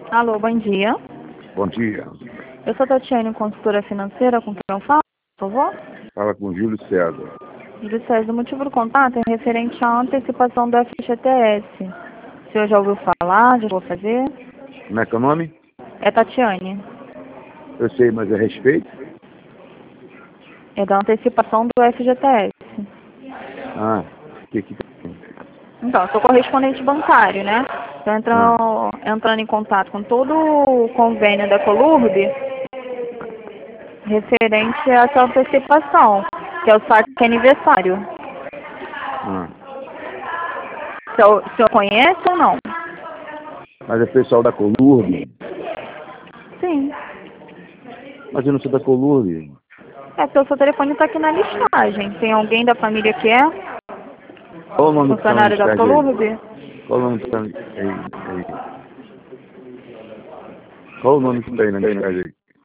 Alô, bom dia. Bom dia. Eu sou Tatiane, consultora financeira, com quem eu falo, por favor? Fala com Júlio César. Júlio César, o motivo do contato é referente à antecipação do FGTS. O senhor já ouviu falar? Já vou fazer? Como é que é o nome? É Tatiane. Eu sei, mas é respeito? É da antecipação do FGTS. Ah, o que tem? Então, eu sou correspondente bancário, né? Estou entrando em contato com todo o convênio da Colurb referente a essa antecipação, que é o saque aniversário. Ah. O senhor conhece ou não? Mas é pessoal da Colurb? Sim. Mas eu não sou da Colurb. É porque o seu telefone está aqui na listagem. Tem alguém da família que é? Qual o nome que está na Funcionário da listagem aí? Colurb? Qual o nome que está aí? Qual o nome que está aí na listagem aí?